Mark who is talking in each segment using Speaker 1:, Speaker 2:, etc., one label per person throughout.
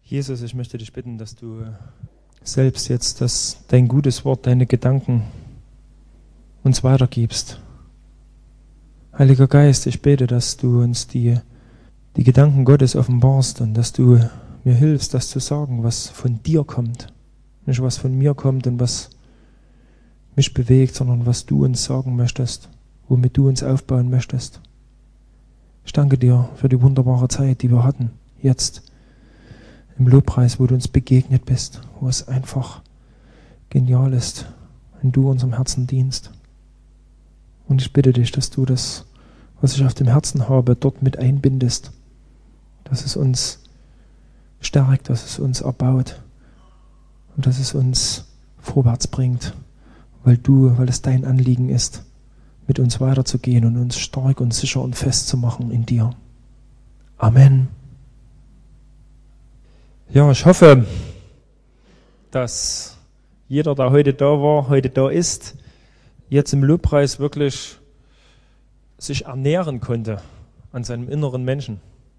Speaker 1: Jesus, ich möchte dich bitten, dass du selbst jetzt dein gutes Wort, deine Gedanken uns weitergibst. Heiliger Geist, ich bete, dass du uns die Gedanken Gottes offenbarst und dass du mir hilfst, das zu sagen, was von dir kommt. Nicht was von mir kommt und was mich bewegt, sondern was du uns sagen möchtest, womit du uns aufbauen möchtest. Ich danke dir für die wunderbare Zeit, die wir hatten, jetzt im Lobpreis, wo du uns begegnet bist, wo es einfach genial ist, wenn du unserem Herzen dienst. Und ich bitte dich, dass du das, was ich auf dem Herzen habe, dort mit einbindest, dass es uns stärkt, dass es uns erbaut und dass es uns vorwärts bringt, weil es dein Anliegen ist, mit uns weiterzugehen und uns stark und sicher und fest zu machen in dir. Amen. Ja, ich hoffe, dass jeder, der heute da war, heute da ist, jetzt im Lobpreis wirklich sich ernähren konnte an seinem inneren Menschen.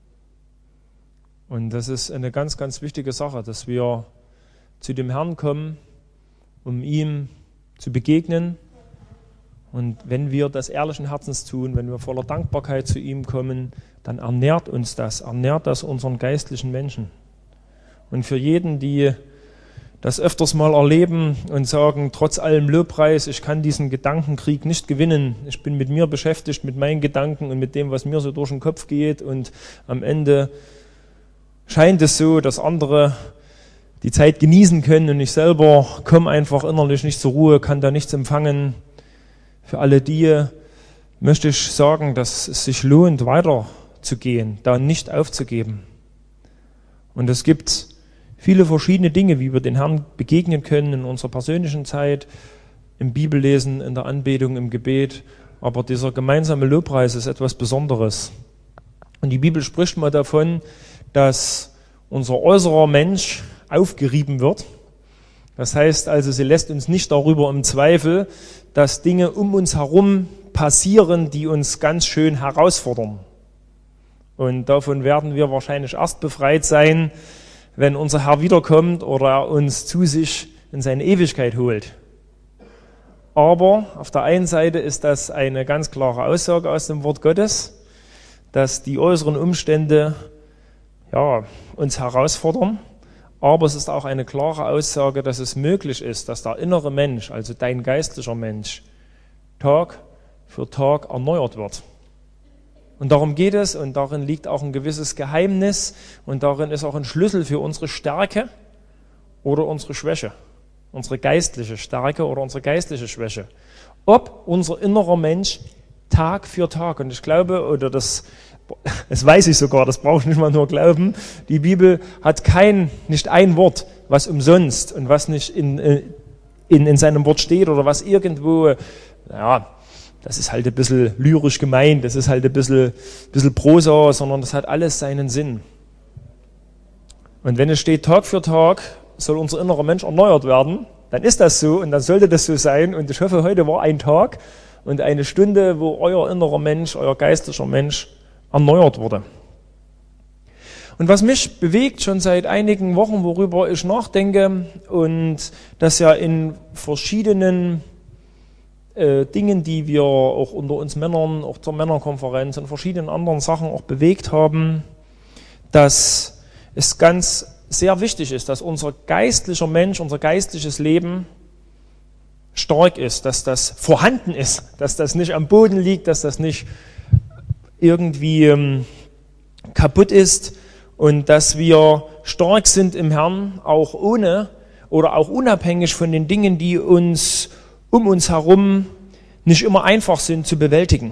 Speaker 1: Und das ist eine ganz, ganz wichtige Sache, dass wir zu dem Herrn kommen, um ihm zu begegnen. Und wenn wir das ehrlichen Herzens tun, wenn wir voller Dankbarkeit zu ihm kommen, dann ernährt das unseren geistlichen Menschen. Und für jeden, die das öfters mal erleben und sagen, trotz allem Lobpreis, ich kann diesen Gedankenkrieg nicht gewinnen. Ich bin mit mir beschäftigt, mit meinen Gedanken und mit dem, was mir so durch den Kopf geht. Und am Ende scheint es so, dass andere die Zeit genießen können und ich selber komme einfach innerlich nicht zur Ruhe, kann da nichts empfangen. Für alle die möchte ich sagen, dass es sich lohnt, weiterzugehen, da nicht aufzugeben. Und es gibt viele verschiedene Dinge, wie wir den Herrn begegnen können in unserer persönlichen Zeit, im Bibellesen, in der Anbetung, im Gebet. Aber dieser gemeinsame Lobpreis ist etwas Besonderes. Und die Bibel spricht mal davon, dass unser äußerer Mensch aufgerieben wird. Das heißt also, sie lässt uns nicht darüber im Zweifel, dass Dinge um uns herum passieren, die uns ganz schön herausfordern. Und davon werden wir wahrscheinlich erst befreit sein, wenn unser Herr wiederkommt oder er uns zu sich in seine Ewigkeit holt. Aber auf der einen Seite ist das eine ganz klare Aussage aus dem Wort Gottes, dass die äußeren Umstände uns herausfordern. Aber es ist auch eine klare Aussage, dass es möglich ist, dass der innere Mensch, also dein geistlicher Mensch, Tag für Tag erneuert wird. Und darum geht es und darin liegt auch ein gewisses Geheimnis und darin ist auch ein Schlüssel für unsere Stärke oder unsere Schwäche, unsere geistliche Stärke oder unsere geistliche Schwäche. Ob unser innerer Mensch Tag für Tag, und ich glaube, das weiß ich sogar, das brauche ich nicht mal nur glauben, die Bibel hat nicht ein Wort, was umsonst und was nicht in seinem Wort steht oder was irgendwo, das ist halt ein bisschen lyrisch gemeint, das ist halt ein bisschen Prosa, sondern das hat alles seinen Sinn. Und wenn es steht, Tag für Tag soll unser innerer Mensch erneuert werden, dann ist das so und dann sollte das so sein. Und ich hoffe, heute war ein Tag und eine Stunde, wo euer innerer Mensch, euer geistlicher Mensch erneuert wurde. Und was mich bewegt schon seit einigen Wochen, worüber ich nachdenke und das ja in verschiedenen Dingen, die wir auch unter uns Männern, auch zur Männerkonferenz und verschiedenen anderen Sachen auch bewegt haben, dass es ganz sehr wichtig ist, dass unser geistlicher Mensch, unser geistliches Leben stark ist, dass das vorhanden ist, dass das nicht am Boden liegt, dass das nicht irgendwie kaputt ist und dass wir stark sind im Herrn, auch ohne oder auch unabhängig von den Dingen, die uns um uns herum nicht immer einfach sind zu bewältigen.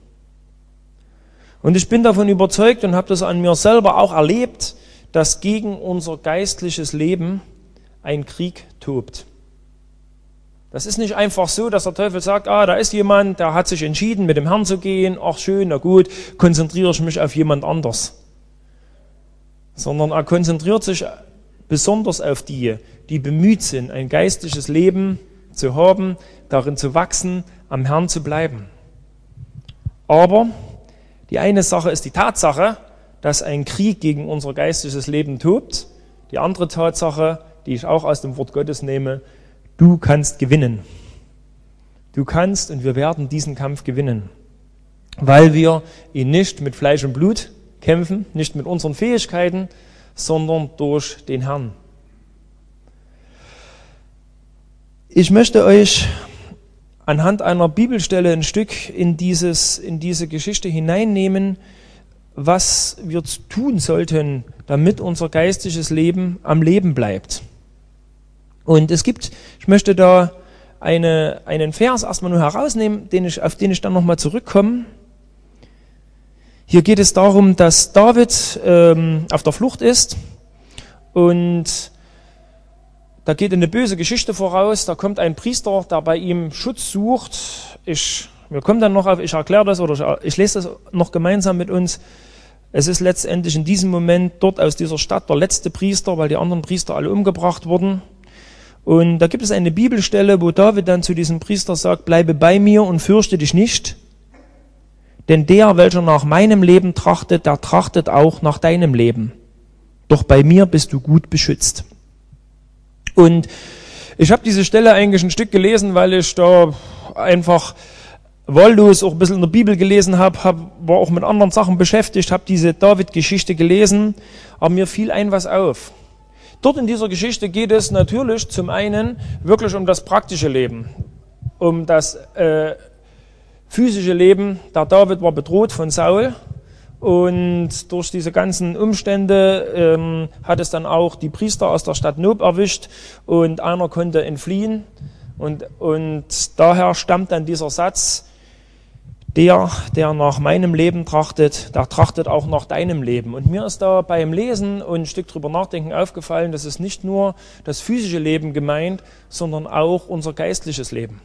Speaker 1: Und ich bin davon überzeugt und habe das an mir selber auch erlebt, dass gegen unser geistliches Leben ein Krieg tobt. Das ist nicht einfach so, dass der Teufel sagt, da ist jemand, der hat sich entschieden, mit dem Herrn zu gehen, ach schön, na gut, konzentriere ich mich auf jemand anders. Sondern er konzentriert sich besonders auf die bemüht sind, ein geistliches Leben zu haben, darin zu wachsen, am Herrn zu bleiben. Aber die eine Sache ist die Tatsache, dass ein Krieg gegen unser geistliches Leben tobt. die andere Tatsache, die ich auch aus dem Wort Gottes nehme: Du kannst gewinnen. Du kannst und wir werden diesen Kampf gewinnen, weil wir ihn nicht mit Fleisch und Blut kämpfen, nicht mit unseren Fähigkeiten, sondern durch den Herrn. Ich möchte euch anhand einer Bibelstelle ein Stück in diese Geschichte hineinnehmen, was wir tun sollten, damit unser geistliches Leben am Leben bleibt. Und ich möchte da einen Vers erstmal nur herausnehmen, auf den ich dann nochmal zurückkomme. Hier geht es darum, dass David auf der Flucht ist und da geht eine böse Geschichte voraus. Da kommt ein Priester, der bei ihm Schutz sucht. Wir kommen dann noch auf, ich erkläre das oder ich lese das noch gemeinsam mit uns. Es ist letztendlich in diesem Moment dort aus dieser Stadt der letzte Priester, weil die anderen Priester alle umgebracht wurden. Und da gibt es eine Bibelstelle, wo David dann zu diesem Priester sagt: Bleibe bei mir und fürchte dich nicht, denn der, welcher nach meinem Leben trachtet, der trachtet auch nach deinem Leben. Doch bei mir bist du gut beschützt. Und ich habe diese Stelle eigentlich ein Stück gelesen, weil ich da einfach wahllos auch ein bisschen in der Bibel gelesen habe, war auch mit anderen Sachen beschäftigt, habe diese David-Geschichte gelesen, aber mir fiel was auf. Dort in dieser Geschichte geht es natürlich zum einen wirklich um das praktische Leben, um das physische Leben. Der David war bedroht von Saul und durch diese ganzen Umstände hat es dann auch die Priester aus der Stadt Nob erwischt und einer konnte entfliehen und daher stammt dann dieser Satz: Der nach meinem Leben trachtet, der trachtet auch nach deinem Leben. Und mir ist da beim Lesen und ein Stück drüber nachdenken aufgefallen, dass es nicht nur das physische Leben gemeint, sondern auch unser geistliches Leben.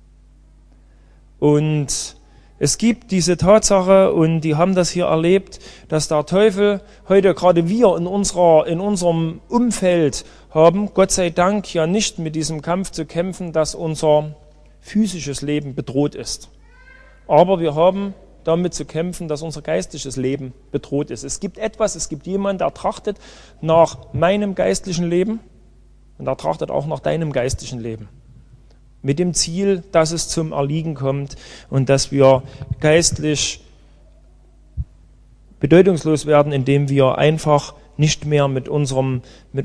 Speaker 1: Und es gibt diese Tatsache, und die haben das hier erlebt, dass der Teufel heute, gerade wir in unserem Umfeld haben, Gott sei Dank ja nicht mit diesem Kampf zu kämpfen, dass unser physisches Leben bedroht ist. Aber wir haben damit zu kämpfen, dass unser geistliches Leben bedroht ist. Es gibt jemanden, der trachtet nach meinem geistlichen Leben und der trachtet auch nach deinem geistlichen Leben. Mit dem Ziel, dass es zum Erliegen kommt und dass wir geistlich bedeutungslos werden, indem wir einfach nicht mehr mit unserem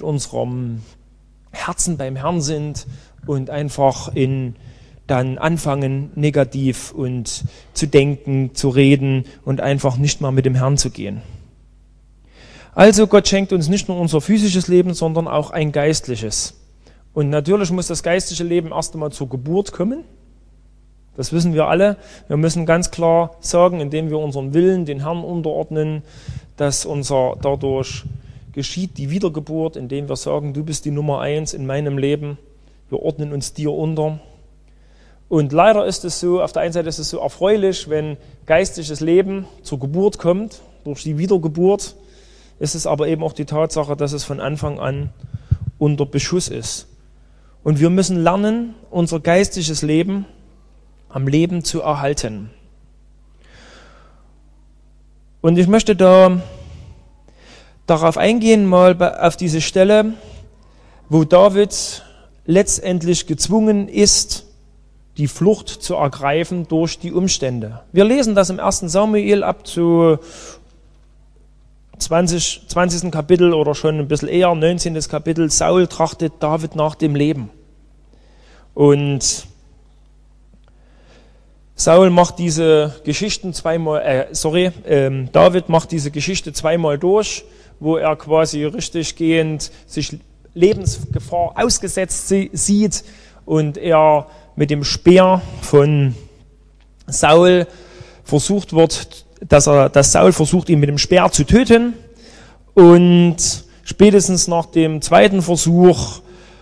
Speaker 1: Herzen beim Herrn sind und einfach dann anfangen, negativ und zu denken, zu reden und einfach nicht mal mit dem Herrn zu gehen. Also Gott schenkt uns nicht nur unser physisches Leben, sondern auch ein geistliches. Und natürlich muss das geistliche Leben erst einmal zur Geburt kommen. Das wissen wir alle. Wir müssen ganz klar sagen, indem wir unseren Willen den Herrn unterordnen, dass dadurch geschieht die Wiedergeburt, indem wir sagen: Du bist die Nummer 1 in meinem Leben. Wir ordnen uns dir unter. Und leider ist es so, auf der einen Seite ist es so erfreulich, wenn geistliches Leben zur Geburt kommt, durch die Wiedergeburt, ist es aber eben auch die Tatsache, dass es von Anfang an unter Beschuss ist. Und wir müssen lernen, unser geistliches Leben am Leben zu erhalten. Und ich möchte da darauf eingehen, mal auf diese Stelle, wo David letztendlich gezwungen ist, die Flucht zu ergreifen durch die Umstände. Wir lesen das im 1. Samuel ab zu 20. Kapitel oder schon ein bisschen eher, 19. Kapitel. Saul trachtet David nach dem Leben. Und David macht diese Geschichte zweimal durch, wo er quasi richtiggehend sich Lebensgefahr ausgesetzt sieht und er mit dem Speer von Saul versucht wird, dass Saul versucht, ihn mit dem Speer zu töten. Und spätestens nach dem zweiten Versuch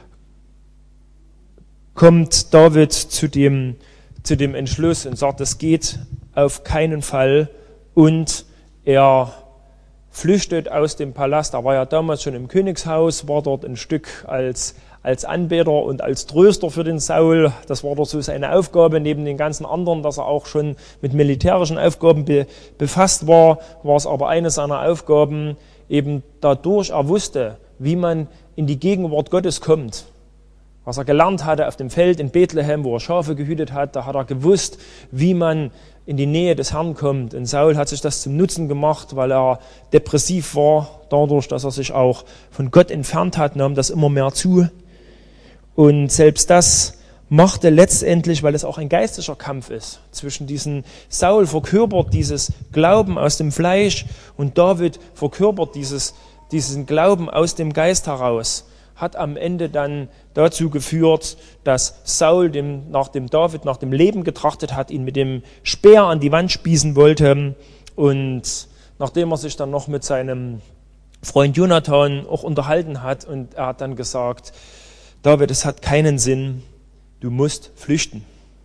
Speaker 1: kommt David zu dem Entschluss und sagt, das geht auf keinen Fall. Und er flüchtet aus dem Palast. Er war ja damals schon im Königshaus, war dort ein Stück als Anbeter und als Tröster für den Saul. Das war dort so seine Aufgabe, neben den ganzen anderen, dass er auch schon mit militärischen Aufgaben befasst war, war es aber eine seiner Aufgaben, eben dadurch er wusste, wie man in die Gegenwart Gottes kommt. Was er gelernt hatte auf dem Feld in Bethlehem, wo er Schafe gehütet hat, da hat er gewusst, wie man in die Nähe des Herrn kommt. Und Saul hat sich das zum Nutzen gemacht, weil er depressiv war, dadurch, dass er sich auch von Gott entfernt hat, nahm das immer mehr zu. Und selbst das machte letztendlich, weil es auch ein geistlicher Kampf ist, zwischen diesen Saul verkörpert dieses Glauben aus dem Fleisch und David verkörpert diesen Glauben aus dem Geist heraus, hat am Ende dann dazu geführt, dass Saul nachdem David nach dem Leben getrachtet hat, ihn mit dem Speer an die Wand spießen wollte. Und nachdem er sich dann noch mit seinem Freund Jonathan auch unterhalten hat, und er hat dann gesagt, David, es hat keinen Sinn, du musst flüchten.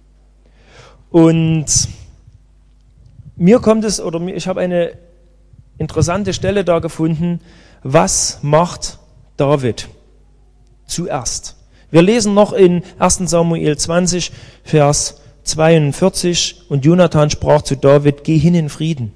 Speaker 1: Und ich habe eine interessante Stelle da gefunden, was macht David zuerst? Wir lesen noch in 1. Samuel 20, Vers 42, und Jonathan sprach zu David, geh hin in Frieden.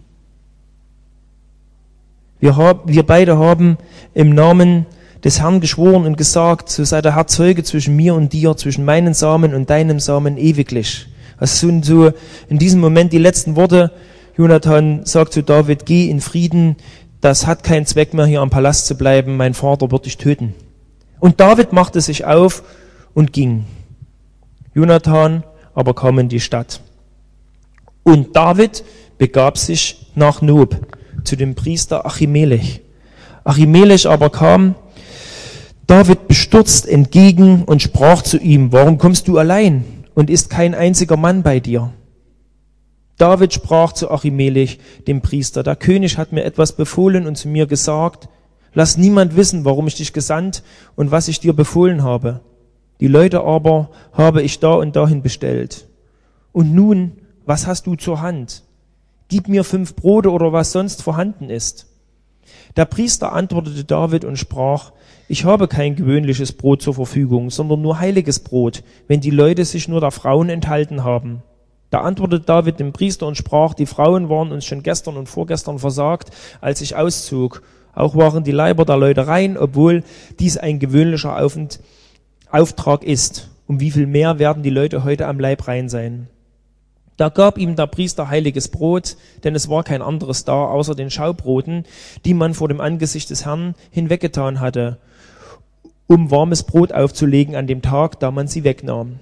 Speaker 1: Wir beide haben im Namen des Herrn geschworen und gesagt, so sei der Herr Zeuge zwischen mir und dir, zwischen meinem Samen und deinem Samen ewiglich. Das sind so in diesem Moment die letzten Worte. Jonathan sagt zu David, geh in Frieden, das hat keinen Zweck mehr, hier am Palast zu bleiben, mein Vater wird dich töten. Und David machte sich auf und ging. Jonathan aber kam in die Stadt. Und David begab sich nach Nob zu dem Priester Achimelech. Achimelech aber kam David bestürzt entgegen und sprach zu ihm, warum kommst du allein und ist kein einziger Mann bei dir? David sprach zu Achimelech, dem Priester, der König hat mir etwas befohlen und zu mir gesagt, lass niemand wissen, warum ich dich gesandt und was ich dir befohlen habe. Die Leute aber habe ich da und dahin bestellt. Und nun, was hast du zur Hand? Gib mir 5 Brote oder was sonst vorhanden ist. Der Priester antwortete David und sprach, ich habe kein gewöhnliches Brot zur Verfügung, sondern nur heiliges Brot, wenn die Leute sich nur der Frauen enthalten haben. Da antwortete David dem Priester und sprach, die Frauen waren uns schon gestern und vorgestern versagt, als ich auszog. Auch waren die Leiber der Leute rein, obwohl dies ein gewöhnlicher Auftrag ist. Um wie viel mehr werden die Leute heute am Leib rein sein? Da gab ihm der Priester heiliges Brot, denn es war kein anderes da, außer den Schaubroten, die man vor dem Angesicht des Herrn hinweggetan hatte, um warmes Brot aufzulegen an dem Tag, da man sie wegnahm.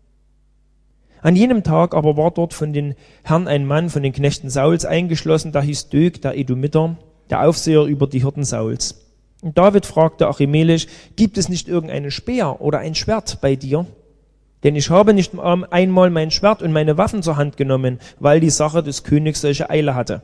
Speaker 1: An jenem Tag aber war dort von den Herrn ein Mann von den Knechten Sauls eingeschlossen, der hieß Dög, der Edomiter, der Aufseher über die Hirten Sauls. Und David fragte Achimelech, gibt es nicht irgendeinen Speer oder ein Schwert bei dir? Denn ich habe nicht einmal mein Schwert und meine Waffen zur Hand genommen, weil die Sache des Königs solche Eile hatte.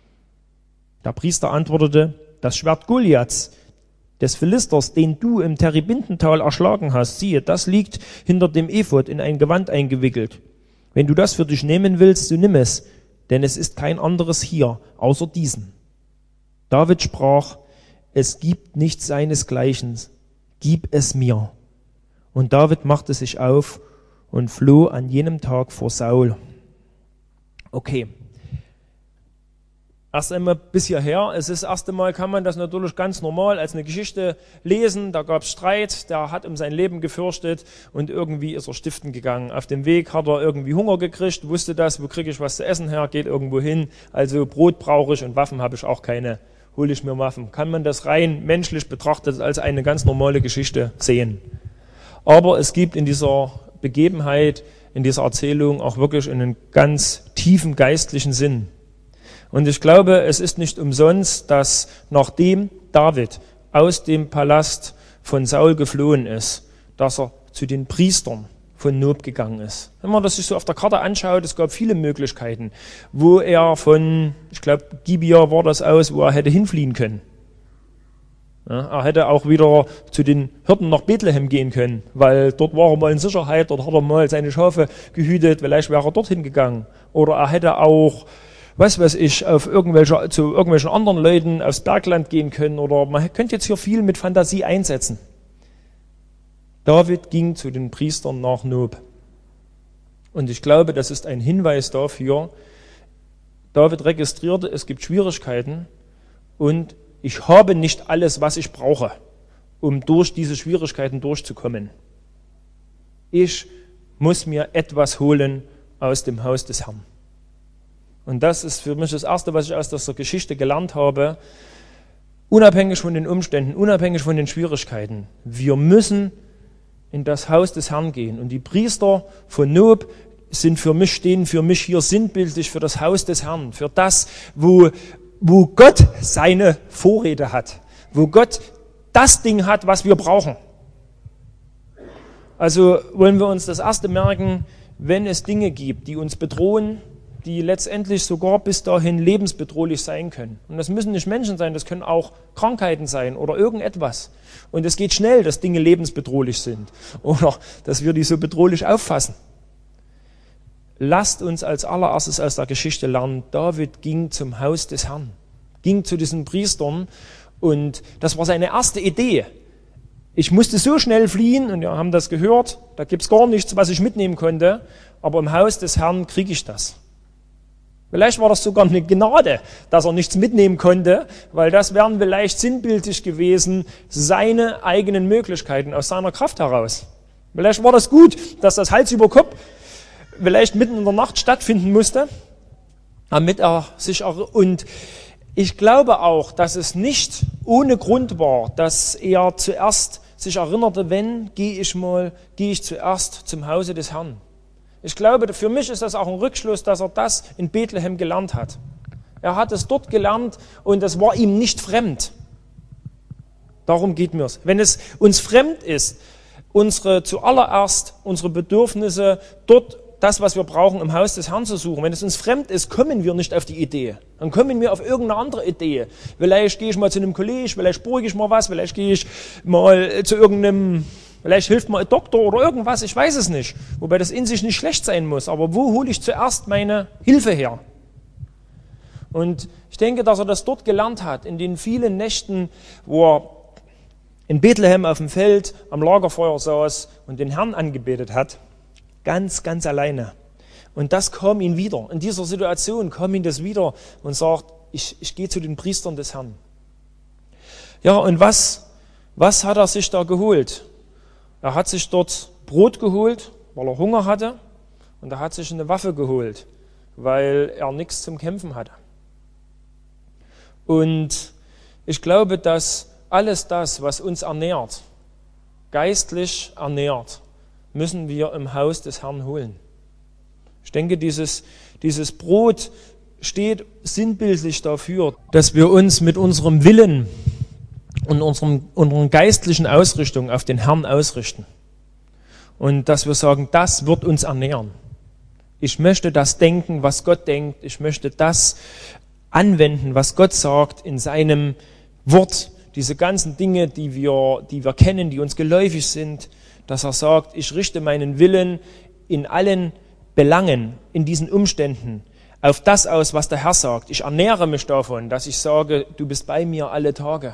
Speaker 1: Der Priester antwortete, das Schwert Goliaths, des Philisters, den du im Terebintental erschlagen hast, siehe, das liegt hinter dem Ephod in ein Gewand eingewickelt. Wenn du das für dich nehmen willst, so nimm es, denn es ist kein anderes hier, außer diesen. David sprach, es gibt nichts seinesgleichen, gib es mir. Und David machte sich auf und floh an jenem Tag vor Saul. Okay. Erst einmal bis hierher. Das erste Mal kann man das natürlich ganz normal als eine Geschichte lesen. Da gab es Streit, der hat um sein Leben gefürchtet und irgendwie ist er stiften gegangen. Auf dem Weg hat er irgendwie Hunger gekriegt, wusste das, wo kriege ich was zu essen her, geht irgendwo hin. Also Brot brauche ich und Waffen habe ich auch keine. Hole ich mir Waffen. Kann man das rein menschlich betrachtet als eine ganz normale Geschichte sehen. Aber es gibt in dieser Begebenheit, in dieser Erzählung auch wirklich einen ganz tiefen geistlichen Sinn. Und ich glaube, es ist nicht umsonst, dass nachdem David aus dem Palast von Saul geflohen ist, dass er zu den Priestern von Nob gegangen ist. Wenn man das sich so auf der Karte anschaut, es gab viele Möglichkeiten, wo er von, ich glaube, Gibea war das aus, wo er hätte hinfliehen können. Ja, er hätte auch wieder zu den Hirten nach Bethlehem gehen können, weil dort war er mal in Sicherheit, dort hat er mal seine Schafe gehütet, vielleicht wäre er dorthin gegangen. Oder er hätte auch, was weiß ich, zu irgendwelchen anderen Leuten aufs Bergland gehen können. Oder man könnte jetzt hier viel mit Fantasie einsetzen. David ging zu den Priestern nach Nob. Und ich glaube, das ist ein Hinweis dafür, David registrierte, es gibt Schwierigkeiten und ich habe nicht alles, was ich brauche. um durch diese Schwierigkeiten durchzukommen. Ich muss mir etwas holen aus dem Haus des Herrn. Und das ist für mich das Erste, was ich aus dieser Geschichte gelernt habe, unabhängig von den Umständen, unabhängig von den Schwierigkeiten. Wir müssen in das Haus des Herrn gehen. Und die Priester von Nob stehen für mich hier sinnbildlich für das Haus des Herrn, für das, wo Gott seine Vorräte hat, wo Gott das Ding hat, was wir brauchen. Also wollen wir uns das Erste merken, wenn es Dinge gibt, die uns bedrohen, die letztendlich sogar bis dahin lebensbedrohlich sein können. Und das müssen nicht Menschen sein, das können auch Krankheiten sein oder irgendetwas. Und es geht schnell, dass Dinge lebensbedrohlich sind oder dass wir die so bedrohlich auffassen. Lasst uns als allererstes aus der Geschichte lernen, David ging zum Haus des Herrn, ging zu diesen Priestern und das war seine erste Idee. Ich musste so schnell fliehen und wir haben das gehört, da gibt es gar nichts, was ich mitnehmen konnte, aber im Haus des Herrn kriege ich das. Vielleicht war das sogar eine Gnade, dass er nichts mitnehmen konnte, weil das wären vielleicht sinnbildlich gewesen, seine eigenen Möglichkeiten aus seiner Kraft heraus. Vielleicht war das gut, dass das Hals über Kopf vielleicht mitten in der Nacht stattfinden musste, damit er sich und ich glaube auch, dass es nicht ohne Grund war, dass er zuerst sich erinnerte, wenn gehe ich zuerst zum Hause des Herrn. Ich glaube, für mich ist das auch ein Rückschluss, dass er das in Bethlehem gelernt hat. Er hat es dort gelernt und es war ihm nicht fremd. Darum geht mir's. Wenn es uns fremd ist, zuallererst unsere Bedürfnisse dort, das, was wir brauchen, im Haus des Herrn zu suchen. Wenn es uns fremd ist, kommen wir nicht auf die Idee. Dann kommen wir auf irgendeine andere Idee. Vielleicht gehe ich mal zu einem Kollege, vielleicht borge ich mal was, vielleicht gehe ich mal zu vielleicht hilft mir ein Doktor oder irgendwas, ich weiß es nicht. Wobei das in sich nicht schlecht sein muss. Aber wo hole ich zuerst meine Hilfe her? Und ich denke, dass er das dort gelernt hat, in den vielen Nächten, wo er in Bethlehem auf dem Feld am Lagerfeuer saß und den Herrn angebetet hat. Ganz, ganz alleine. Und das kam ihm wieder. In dieser Situation kam ihm das wieder und sagt, ich gehe zu den Priestern des Herrn. Ja, und was hat er sich da geholt? Er hat sich dort Brot geholt, weil er Hunger hatte. Und er hat sich eine Waffe geholt, weil er nichts zum Kämpfen hatte. Und ich glaube, dass alles das, was uns ernährt, geistlich ernährt, müssen wir im Haus des Herrn holen. Ich denke, dieses Brot steht sinnbildlich dafür, dass wir uns mit unserem Willen und unserer geistlichen Ausrichtung auf den Herrn ausrichten. Und dass wir sagen, das wird uns ernähren. Ich möchte das denken, was Gott denkt. Ich möchte das anwenden, was Gott sagt in seinem Wort. Diese ganzen Dinge, die wir kennen, die uns geläufig sind, dass er sagt, ich richte meinen Willen in allen Belangen, in diesen Umständen, auf das aus, was der Herr sagt. Ich ernähre mich davon, dass ich sage, du bist bei mir alle Tage.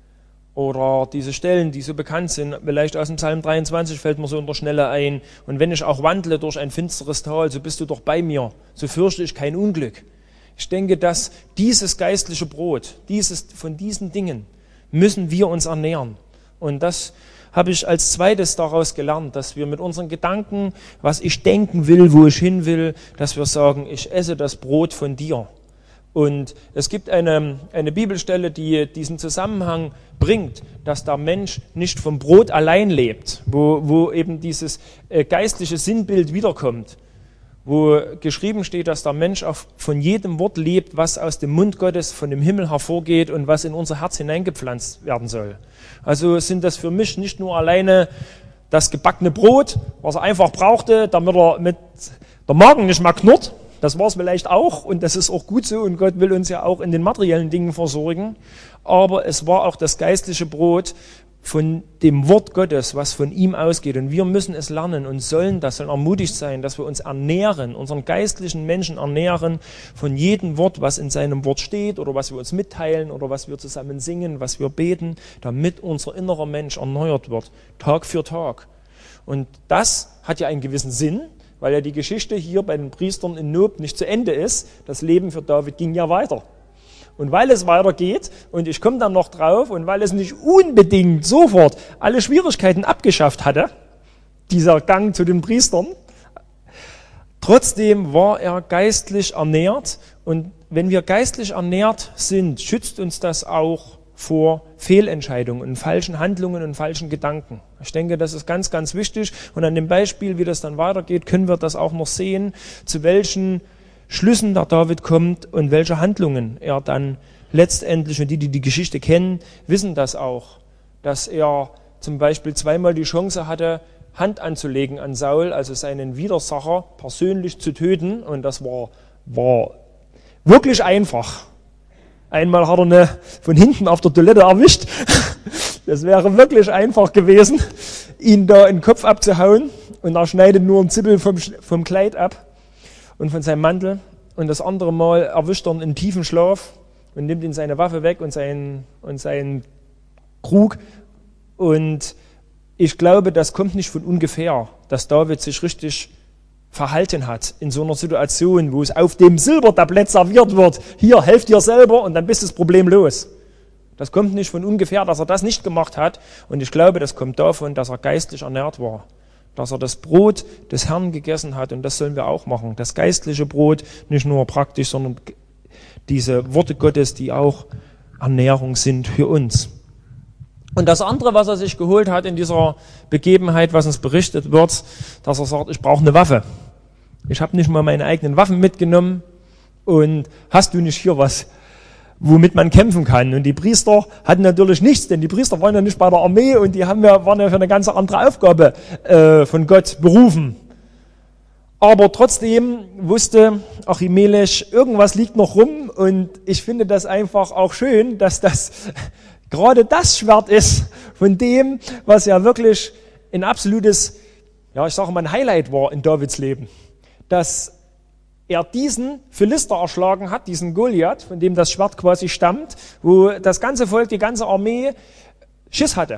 Speaker 1: Oder diese Stellen, die so bekannt sind, vielleicht aus dem Psalm 23 fällt mir so in der Schnelle ein. Und wenn ich auch wandle durch ein finsteres Tal, so bist du doch bei mir, so fürchte ich kein Unglück. Ich denke, dass dieses geistliche Brot, von diesen Dingen müssen wir uns ernähren. Und das habe ich als zweites daraus gelernt, dass wir mit unseren Gedanken, was ich denken will, wo ich hin will, dass wir sagen, ich esse das Brot von dir. Und es gibt eine Bibelstelle, die diesen Zusammenhang bringt, dass der Mensch nicht vom Brot allein lebt, wo eben dieses geistliche Sinnbild wiederkommt, wo geschrieben steht, dass der Mensch auch von jedem Wort lebt, was aus dem Mund Gottes von dem Himmel hervorgeht und was in unser Herz hineingepflanzt werden soll. Also sind das für mich nicht nur alleine das gebackene Brot, was er einfach brauchte, damit er mit der Magen nicht mehr knurrt. Das war es vielleicht auch und das ist auch gut so und Gott will uns ja auch in den materiellen Dingen versorgen. Aber es war auch das geistliche Brot von dem Wort Gottes, was von ihm ausgeht. Und wir müssen es lernen und sollen ermutigt sein, dass wir uns ernähren, unseren geistlichen Menschen ernähren von jedem Wort, was in seinem Wort steht oder was wir uns mitteilen oder was wir zusammen singen, was wir beten, damit unser innerer Mensch erneuert wird, Tag für Tag. Und das hat ja einen gewissen Sinn, weil ja die Geschichte hier bei den Priestern in Nob nicht zu Ende ist. Das Leben für David ging ja weiter. Und weil es weitergeht und ich komme dann noch drauf und weil es nicht unbedingt sofort alle Schwierigkeiten abgeschafft hatte, dieser Gang zu den Priestern, trotzdem war er geistlich ernährt. Und wenn wir geistlich ernährt sind, schützt uns das auch vor Fehlentscheidungen und falschen Handlungen und falschen Gedanken. Ich denke, das ist ganz, ganz wichtig. Und an dem Beispiel, wie das dann weitergeht, können wir das auch noch sehen, zu welchen Schlüssen der David kommt und welche Handlungen er dann letztendlich, und die die Geschichte kennen, wissen das auch, dass er zum Beispiel zweimal die Chance hatte, Hand anzulegen an Saul, also seinen Widersacher, persönlich zu töten, und das war wirklich einfach. Einmal hat er eine von hinten auf der Toilette erwischt. Das wäre wirklich einfach gewesen, ihn da in den Kopf abzuhauen, und er schneidet nur einen Zippel vom Kleid ab und von seinem Mantel, und das andere Mal erwischt er ihn in tiefen Schlaf und nimmt ihm seine Waffe weg und seinen Krug. Und ich glaube, das kommt nicht von ungefähr, dass David sich richtig verhalten hat in so einer Situation, wo es auf dem Silbertablett serviert wird, hier, helft dir selber und dann bist das Problem los. Das kommt nicht von ungefähr, dass er das nicht gemacht hat, und ich glaube, das kommt davon, dass er geistlich ernährt war, dass er das Brot des Herrn gegessen hat, und das sollen wir auch machen, das geistliche Brot, nicht nur praktisch, sondern diese Worte Gottes, die auch Ernährung sind für uns. Und das andere, was er sich geholt hat in dieser Begebenheit, was uns berichtet wird, dass er sagt, ich brauche eine Waffe. Ich habe nicht mal meine eigenen Waffen mitgenommen, und hast du nicht hier was, womit man kämpfen kann? Und die Priester hatten natürlich nichts, denn die Priester waren ja nicht bei der Armee, und die waren ja für eine ganz andere Aufgabe von Gott berufen. Aber trotzdem wusste Achimelech, irgendwas liegt noch rum, und ich finde das einfach auch schön, dass das gerade das Schwert ist von dem, was ja wirklich ein absolutes, ja, ich sage mal, ein Highlight war in Davids Leben. Dass er diesen Philister erschlagen hat, diesen Goliath, von dem das Schwert quasi stammt, wo das ganze Volk, die ganze Armee Schiss hatte.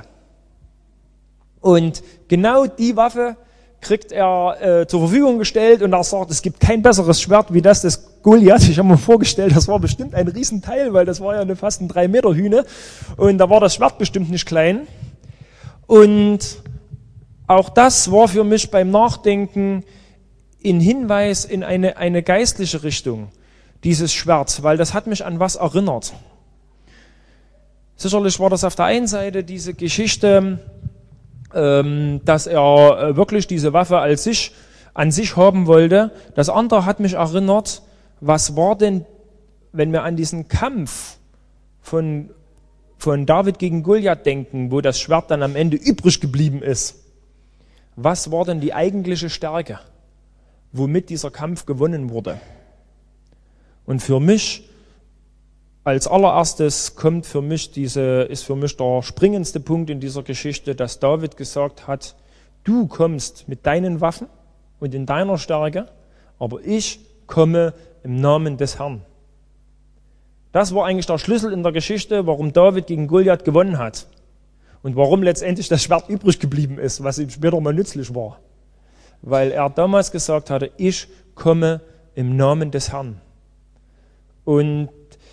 Speaker 1: Und genau die Waffe kriegt er zur Verfügung gestellt, und er sagt, es gibt kein besseres Schwert wie das des Goliath. Ich habe mir vorgestellt, das war bestimmt ein Riesenteil, weil das war ja fast ein 3 Meter Hühne, und da war das Schwert bestimmt nicht klein. Und auch das war für mich beim Nachdenken ein Hinweis in eine geistliche Richtung, dieses Schwert, weil das hat mich an was erinnert. Sicherlich war das auf der einen Seite diese Geschichte, dass er wirklich diese Waffe an sich haben wollte. Das andere hat mich erinnert, was war denn, wenn wir an diesen Kampf von David gegen Goliath denken, wo das Schwert dann am Ende übrig geblieben ist. Was war denn die eigentliche Stärke, womit dieser Kampf gewonnen wurde? Und für mich als allererstes ist für mich der springendste Punkt in dieser Geschichte, dass David gesagt hat, du kommst mit deinen Waffen und in deiner Stärke, aber ich komme im Namen des Herrn. Das war eigentlich der Schlüssel in der Geschichte, warum David gegen Goliath gewonnen hat und warum letztendlich das Schwert übrig geblieben ist, was ihm später mal nützlich war. Weil er damals gesagt hatte, ich komme im Namen des Herrn. Und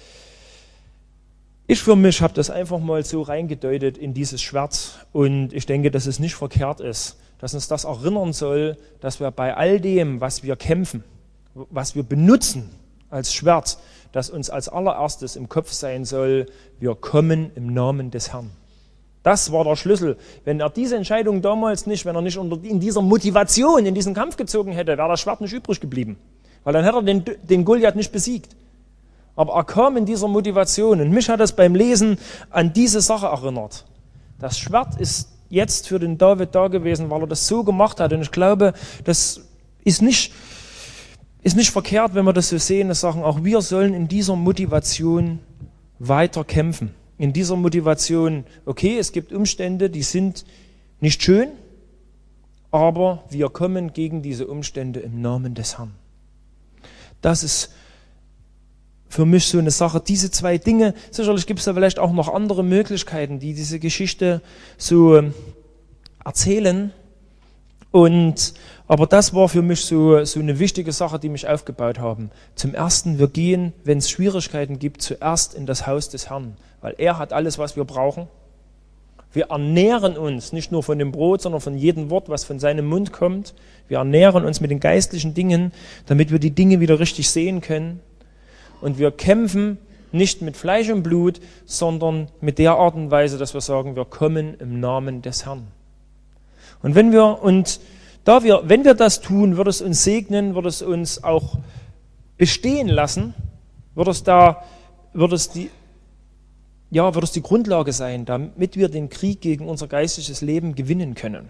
Speaker 1: ich für mich habe das einfach mal so reingedeutet in dieses Schwert, und ich denke, dass es nicht verkehrt ist, dass uns das erinnern soll, dass wir bei all dem, was wir kämpfen, was wir benutzen als Schwert, dass uns als allererstes im Kopf sein soll, wir kommen im Namen des Herrn. Das war der Schlüssel. Wenn er diese Entscheidung damals nicht, wenn er nicht in dieser Motivation in diesen Kampf gezogen hätte, wäre das Schwert nicht übrig geblieben. Weil dann hätte er den Goliath nicht besiegt. Aber er kam in dieser Motivation, und mich hat es beim Lesen an diese Sache erinnert. Das Schwert ist jetzt für den David da gewesen, weil er das so gemacht hat. Und ich glaube, das ist nicht verkehrt, wenn wir das so sehen, das sagen, auch wir sollen in dieser Motivation weiter kämpfen. In dieser Motivation, okay, es gibt Umstände, die sind nicht schön, aber wir kommen gegen diese Umstände im Namen des Herrn. Das ist für mich so eine Sache, diese 2 Dinge. Sicherlich gibt es da vielleicht auch noch andere Möglichkeiten, die diese Geschichte so erzählen Aber das war für mich so eine wichtige Sache, die mich aufgebaut haben. Zum Ersten, wir gehen, wenn es Schwierigkeiten gibt, zuerst in das Haus des Herrn, weil er hat alles, was wir brauchen. Wir ernähren uns nicht nur von dem Brot, sondern von jedem Wort, was von seinem Mund kommt. Wir ernähren uns mit den geistlichen Dingen, damit wir die Dinge wieder richtig sehen können. Und wir kämpfen nicht mit Fleisch und Blut, sondern mit der Art und Weise, dass wir sagen, wir kommen im Namen des Herrn. Und wenn wir das tun, wird es uns segnen, wird es uns auch bestehen lassen, wird es die Grundlage sein, damit wir den Krieg gegen unser geistliches Leben gewinnen können.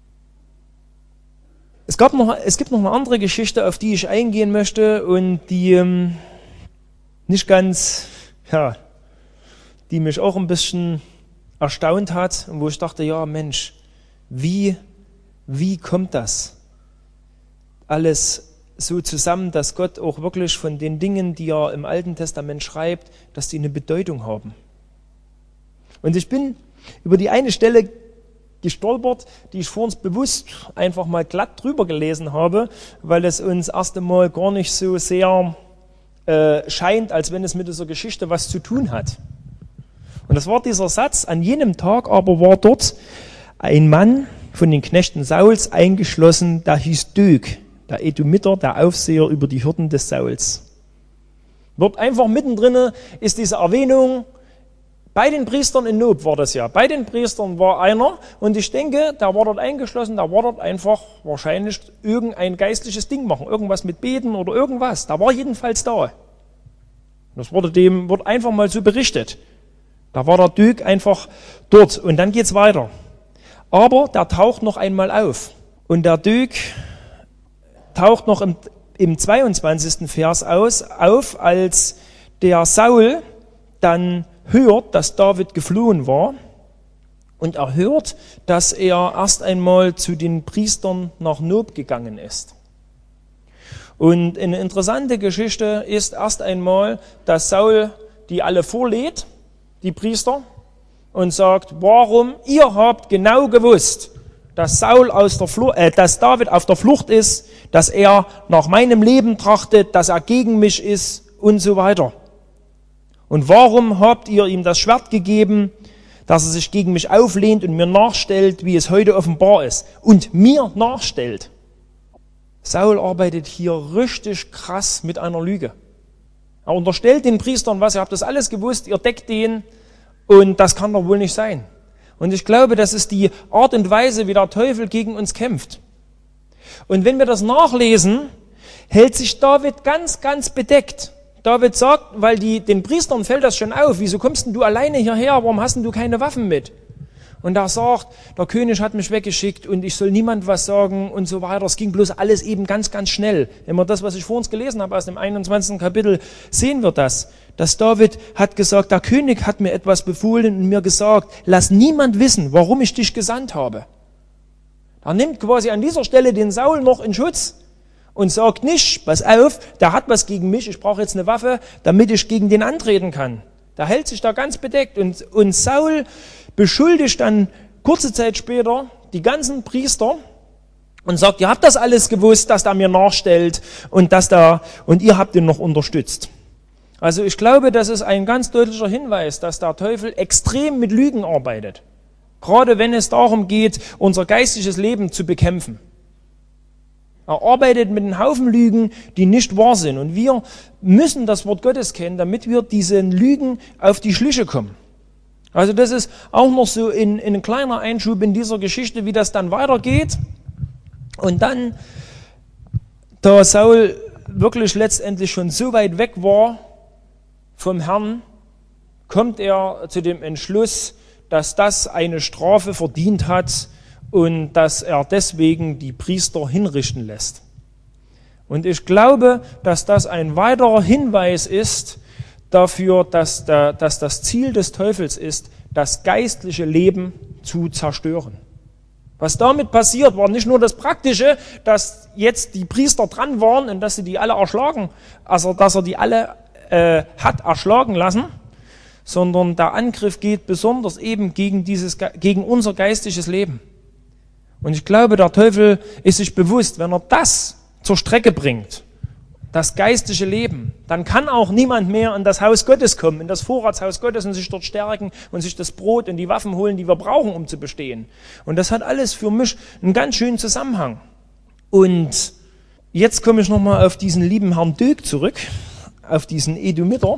Speaker 1: Es gibt noch eine andere Geschichte, auf die ich eingehen möchte und die die mich auch ein bisschen erstaunt hat und wo ich dachte, ja Mensch, wie kommt das alles so zusammen, dass Gott auch wirklich von den Dingen, die er im Alten Testament schreibt, dass die eine Bedeutung haben. Und ich bin über die eine Stelle gestolpert, die ich vorhin bewusst einfach mal glatt drüber gelesen habe, weil es uns erst einmal gar nicht so sehr scheint, als wenn es mit dieser Geschichte was zu tun hat. Und das war dieser Satz: An jenem Tag aber war dort ein Mann von den Knechten Sauls eingeschlossen, der hieß Dög, der Edomiter, der Aufseher über die Hürden des Sauls. Dort einfach mittendrin ist diese Erwähnung, bei den Priestern in Nob war das ja. Bei den Priestern war einer und ich denke, der war dort eingeschlossen, der war dort einfach wahrscheinlich irgendein geistliches Ding machen, irgendwas mit Beten oder irgendwas. Da war jedenfalls da. Das wurde einfach mal so berichtet. Da war der Dög einfach dort und dann geht's weiter. Aber der taucht noch einmal auf. Und der Dög taucht noch im 22. Vers auf, als der Saul dann hört, dass David geflohen war. Und er hört, dass er erst einmal zu den Priestern nach Nob gegangen ist. Und eine interessante Geschichte ist erst einmal, dass Saul die alle vorlädt, die Priester, und sagt, warum? Ihr habt genau gewusst, dass dass David auf der Flucht ist, dass er nach meinem Leben trachtet, dass er gegen mich ist und so weiter. Und warum habt ihr ihm das Schwert gegeben, dass er sich gegen mich auflehnt und mir nachstellt, wie es heute offenbar ist, und mir nachstellt? Saul arbeitet hier richtig krass mit einer Lüge. Er unterstellt den Priestern was, ihr habt das alles gewusst, ihr deckt den, und das kann doch wohl nicht sein. Und ich glaube, das ist die Art und Weise, wie der Teufel gegen uns kämpft. Und wenn wir das nachlesen, hält sich David ganz, ganz bedeckt. David sagt, weil den Priestern fällt das schon auf, wieso kommst denn du alleine hierher, warum hast denn du keine Waffen mit? Und er sagt, der König hat mich weggeschickt und ich soll niemand was sagen und so weiter. Es ging bloß alles eben ganz, ganz schnell. Wenn wir das, was ich vor uns gelesen habe aus dem 21. Kapitel, sehen wir das. Dass David hat gesagt, der König hat mir etwas befohlen und mir gesagt, lass niemand wissen, warum ich dich gesandt habe. Er nimmt quasi an dieser Stelle den Saul noch in Schutz und sagt nicht, pass auf, der hat was gegen mich, ich brauche jetzt eine Waffe, damit ich gegen den antreten kann. Der hält sich da ganz bedeckt und Saul beschuldigt dann kurze Zeit später die ganzen Priester und sagt, ihr habt das alles gewusst, dass der mir nachstellt und ihr habt ihn noch unterstützt. Also ich glaube, das ist ein ganz deutlicher Hinweis, dass der Teufel extrem mit Lügen arbeitet. Gerade wenn es darum geht, unser geistliches Leben zu bekämpfen. Er arbeitet mit einem Haufen Lügen, die nicht wahr sind. Und wir müssen das Wort Gottes kennen, damit wir diesen Lügen auf die Schliche kommen. Also das ist auch noch so in ein kleiner Einschub in dieser Geschichte, wie das dann weitergeht. Und dann, da Saul wirklich letztendlich schon so weit weg war vom Herrn, kommt er zu dem Entschluss, dass das eine Strafe verdient hat und dass er deswegen die Priester hinrichten lässt. Und ich glaube, dass das ein weiterer Hinweis ist dafür, dass das Ziel des Teufels ist, das geistliche Leben zu zerstören. Was damit passiert, war nicht nur das Praktische, dass jetzt die Priester dran waren und dass sie die alle erschlagen, also dass er die alle hat erschlagen lassen, sondern der Angriff geht besonders eben gegen unser geistliches Leben. Und ich glaube, der Teufel ist sich bewusst, wenn er das zur Strecke bringt, das geistliche Leben, dann kann auch niemand mehr in das Haus Gottes kommen, in das Vorratshaus Gottes und sich dort stärken und sich das Brot und die Waffen holen, die wir brauchen, um zu bestehen. Und das hat alles für mich einen ganz schönen Zusammenhang. Und jetzt komme ich nochmal auf diesen lieben Herrn Dök zurück, auf diesen Edomiter,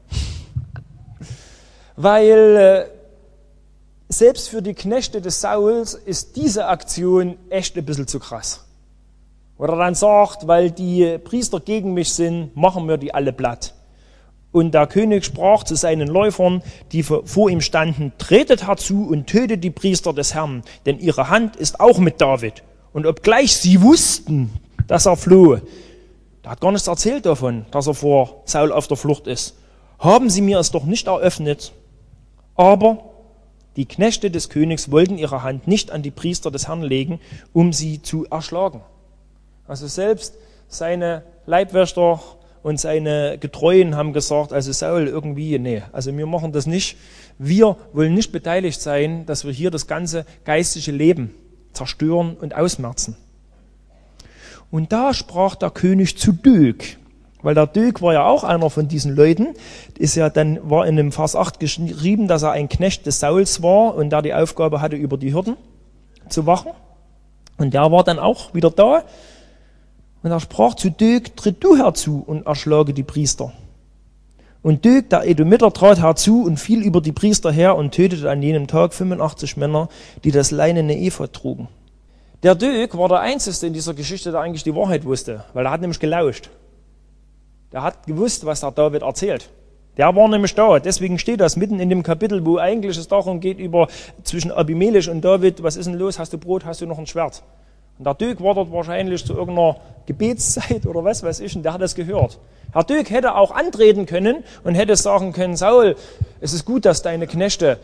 Speaker 1: weil selbst für die Knechte des Sauls ist diese Aktion echt ein bisschen zu krass. Oder dann sagt, weil die Priester gegen mich sind, machen wir die alle platt. Und der König sprach zu seinen Läufern, die vor ihm standen, tretet herzu und tötet die Priester des Herrn, denn ihre Hand ist auch mit David. Und obgleich sie wussten, dass er floh, der hat gar nichts erzählt davon, dass er vor Saul auf der Flucht ist, haben sie mir es doch nicht eröffnet. Aber die Knechte des Königs wollten ihre Hand nicht an die Priester des Herrn legen, um sie zu erschlagen. Also selbst seine Leibwächter und seine Getreuen haben gesagt, also Saul irgendwie, nee, also wir machen das nicht. Wir wollen nicht beteiligt sein, dass wir hier das ganze geistliche Leben zerstören und ausmerzen. Und da sprach der König zu Dök, weil der Dök war ja auch einer von diesen Leuten, war in dem Vers 8 geschrieben, dass er ein Knecht des Sauls war und der die Aufgabe hatte, über die Hürden zu wachen. Und der war dann auch wieder da. Und er sprach zu Dök, tritt du herzu und erschlage die Priester. Und Dök, der Edomiter, trat herzu und fiel über die Priester her und tötete an jenem Tag 85 Männer, die das leinene Ephod trugen. Der Dök war der Einzige in dieser Geschichte, der eigentlich die Wahrheit wusste, weil er hat nämlich gelauscht. Der hat gewusst, was der David erzählt. Der war nämlich da, deswegen steht das mitten in dem Kapitel, wo eigentlich es darum geht, zwischen Abimelech und David, was ist denn los, hast du Brot, hast du noch ein Schwert? Und der Dök war dort wahrscheinlich zu irgendeiner Gebetszeit oder was weiß ich, und der hat das gehört. Herr Dök hätte auch antreten können und hätte sagen können, Saul, es ist gut, dass deine Knechte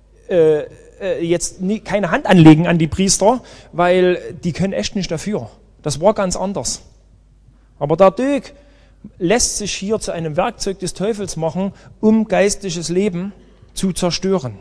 Speaker 1: jetzt keine Hand anlegen an die Priester, weil die können echt nicht dafür. Das war ganz anders. Aber der Dök lässt sich hier zu einem Werkzeug des Teufels machen, um geistliches Leben zu zerstören.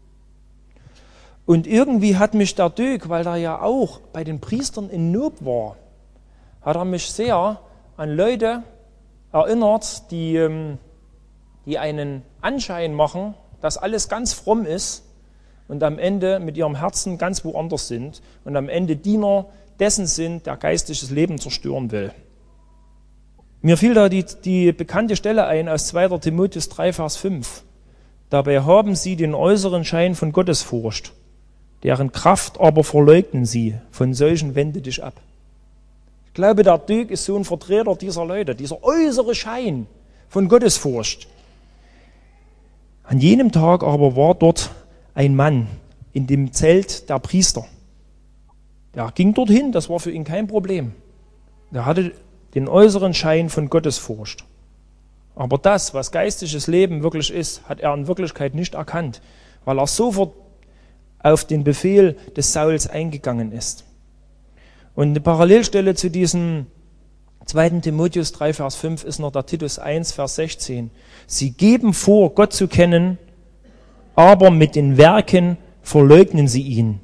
Speaker 1: Und irgendwie hat mich der Dök, weil er ja auch bei den Priestern in Nob war, hat er mich sehr an Leute erinnert, die einen Anschein machen, dass alles ganz fromm ist und am Ende mit ihrem Herzen ganz woanders sind und am Ende Diener dessen sind, der geistliches Leben zerstören will. Mir fiel da die bekannte Stelle ein aus 2. Timotheus 3, Vers 5. Dabei haben sie den äußeren Schein von Gottesfurcht, deren Kraft aber verleugnen sie, von solchen wende dich ab. Ich glaube, der Dök ist so ein Vertreter dieser Leute, dieser äußere Schein von Gottesfurcht. An jenem Tag aber war dort ein Mann in dem Zelt der Priester. Der ging dorthin, das war für ihn kein Problem. Der hatte den äußeren Schein von Gottesfurcht. Aber das, was geistliches Leben wirklich ist, hat er in Wirklichkeit nicht erkannt, weil er sofort auf den Befehl des Sauls eingegangen ist. Und eine Parallelstelle zu diesem 2. Timotheus 3, Vers 5 ist noch der Titus 1, Vers 16. Sie geben vor, Gott zu kennen, aber mit den Werken verleugnen sie ihn,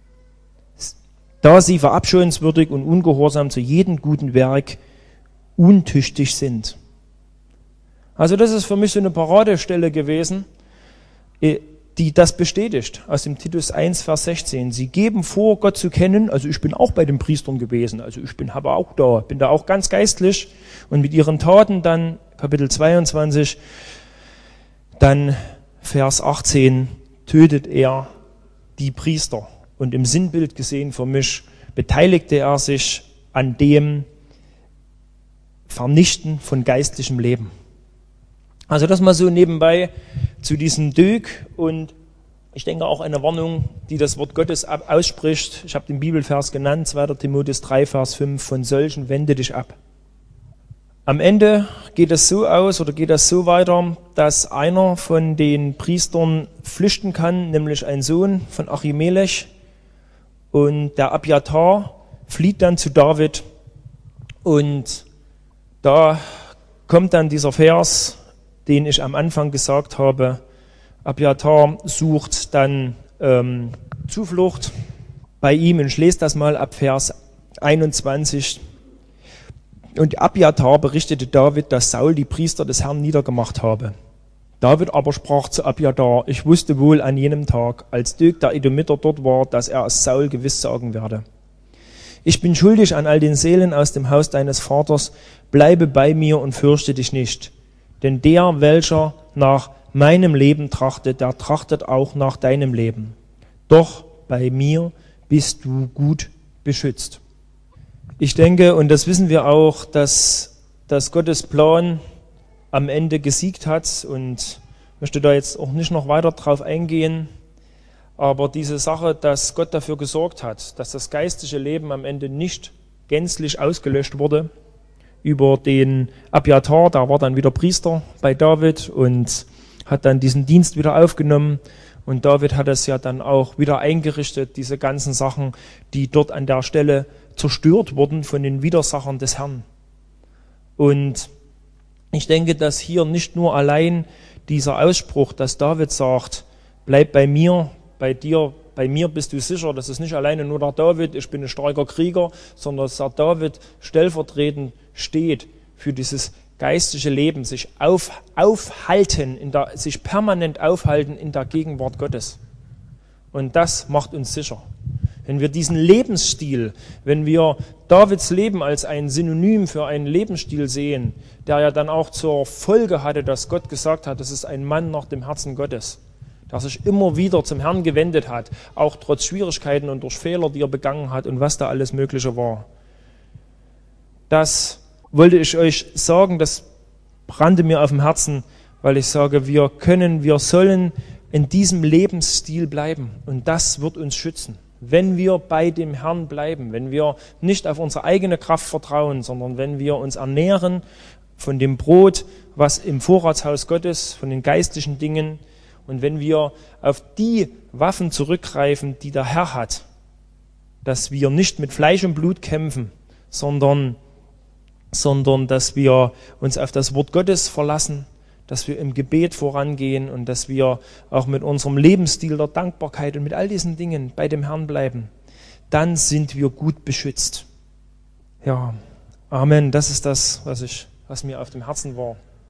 Speaker 1: da sie verabscheuenswürdig und ungehorsam zu jedem guten Werk untüchtig sind. Also das ist für mich so eine Paradestelle gewesen, die das bestätigt, aus dem Titus 1, Vers 16. Sie geben vor, Gott zu kennen, also ich bin auch bei den Priestern gewesen, also bin da auch ganz geistlich, und mit ihren Taten dann, Kapitel 22, dann Vers 18, tötet er die Priester. Und im Sinnbild gesehen für mich, beteiligte er sich an dem Vernichten von geistlichem Leben. Also das mal so nebenbei zu diesem Dök, und ich denke auch eine Warnung, die das Wort Gottes ausspricht. Ich habe den Bibelvers genannt, 2. Timotheus 3, Vers 5, von solchen wende dich ab. Am Ende geht es so aus oder geht das so weiter, dass einer von den Priestern flüchten kann, nämlich ein Sohn von Achimelech, und der Abjatar flieht dann zu David, und da kommt dann dieser Vers, den ich am Anfang gesagt habe. Abjatar sucht dann Zuflucht bei ihm, und ich lese das mal ab Vers 21. Und Abjatar berichtete David, dass Saul die Priester des Herrn niedergemacht habe. David aber sprach zu Abjatar: Ich wusste wohl an jenem Tag, als Dög der Edomiter dort war, dass er es Saul gewiss sagen werde. Ich bin schuldig an all den Seelen aus dem Haus deines Vaters, bleibe bei mir und fürchte dich nicht. Denn der, welcher nach meinem Leben trachtet, der trachtet auch nach deinem Leben. Doch bei mir bist du gut beschützt. Ich denke, und das wissen wir auch, dass Gottes Plan am Ende gesiegt hat, und möchte da jetzt auch nicht noch weiter drauf eingehen, aber diese Sache, dass Gott dafür gesorgt hat, dass das geistliche Leben am Ende nicht gänzlich ausgelöscht wurde, über den Abjatar, da war dann wieder Priester bei David und hat dann diesen Dienst wieder aufgenommen, und David hat es ja dann auch wieder eingerichtet, diese ganzen Sachen, die dort an der Stelle zerstört wurden von den Widersachern des Herrn. Und ich denke, dass hier nicht nur allein dieser Ausspruch, dass David sagt, bleib bei mir, bei dir, bei mir bist du sicher, das ist nicht alleine nur der David, ich bin ein starker Krieger, sondern dass der David stellvertretend steht für dieses geistliche Leben, sich sich permanent aufhalten in der Gegenwart Gottes. Und das macht uns sicher. Wenn wir diesen Lebensstil, wenn wir Davids Leben als ein Synonym für einen Lebensstil sehen, der ja dann auch zur Folge hatte, dass Gott gesagt hat, das ist ein Mann nach dem Herzen Gottes, der sich immer wieder zum Herrn gewendet hat, auch trotz Schwierigkeiten und durch Fehler, die er begangen hat und was da alles Mögliche war. Das wollte ich euch sagen, das brannte mir auf dem Herzen, weil ich sage, wir sollen in diesem Lebensstil bleiben, und das wird uns schützen. Wenn wir bei dem Herrn bleiben, wenn wir nicht auf unsere eigene Kraft vertrauen, sondern wenn wir uns ernähren von dem Brot, was im Vorratshaus Gottes, von den geistlichen Dingen, und wenn wir auf die Waffen zurückgreifen, die der Herr hat, dass wir nicht mit Fleisch und Blut kämpfen, sondern dass wir uns auf das Wort Gottes verlassen, dass wir im Gebet vorangehen und dass wir auch mit unserem Lebensstil der Dankbarkeit und mit all diesen Dingen bei dem Herrn bleiben, dann sind wir gut beschützt. Ja, Amen. Das ist das, was mir auf dem Herzen war.